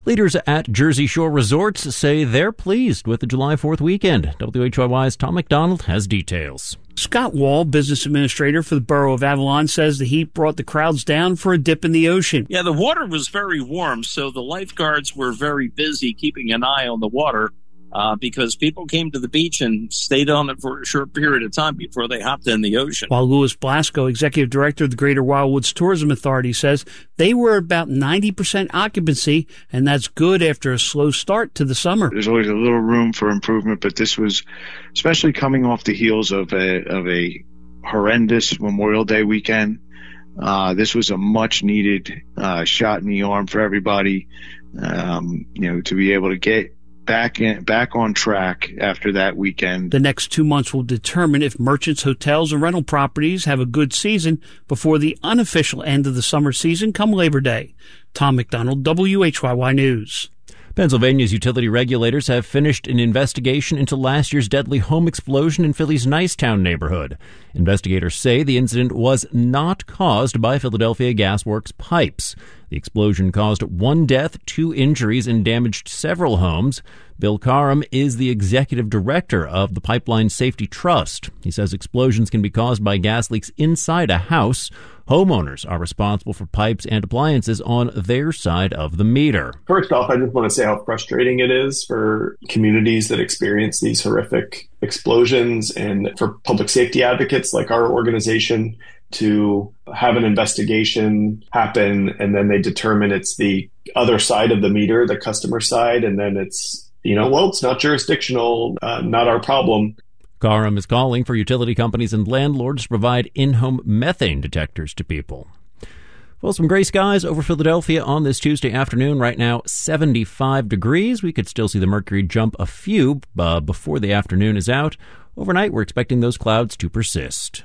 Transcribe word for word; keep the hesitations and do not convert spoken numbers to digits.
Leaders at Jersey Shore Resorts say they're pleased with the July fourth weekend. W H Y Y's Tom McDonald has details. Scott Wall, business administrator for the borough of Avalon, says the heat brought the crowds down for a dip in the ocean. Yeah, the water was very warm, so the lifeguards were very busy keeping an eye on the water uh, because people came to the beach and stayed on it for a short period of time before they hopped in the ocean. While Louis Blasco, executive director of the Greater Wildwoods Tourism Authority, says they were about ninety percent occupancy, and that's good after a slow start to the summer. There's always a little room for improvement, but this was, especially coming off the heels of a, of a horrendous Memorial Day weekend, uh, this was a much needed uh, shot in the arm for everybody, um, you know, to be able to get back in, back on track after that weekend. The next two months will determine if merchants, hotels, and rental properties have a good season before the unofficial end of the summer season come Labor Day. Tom McDonald, W H Y Y News. Pennsylvania's utility regulators have finished an investigation into last year's deadly home explosion in Philly's Nicetown neighborhood. Investigators say the incident was not caused by Philadelphia Gas Works pipes. The explosion caused one death, two injuries, and damaged several homes. Bill Karam is the executive director of the Pipeline Safety Trust. He says explosions can be caused by gas leaks inside a house. Homeowners are responsible for pipes and appliances on their side of the meter. First off, I just want to say how frustrating it is for communities that experience these horrific explosions and for public safety advocates like our organization to have an investigation happen and then they determine it's the other side of the meter, the customer side, and then it's, you know, well, it's not jurisdictional, uh, not our problem. Karam is calling for utility companies and landlords to provide in-home methane detectors to people. Well, some gray skies over Philadelphia on this Tuesday afternoon. Right now, seventy-five degrees. We could still see the mercury jump a few uh, before the afternoon is out. Overnight, we're expecting those clouds to persist.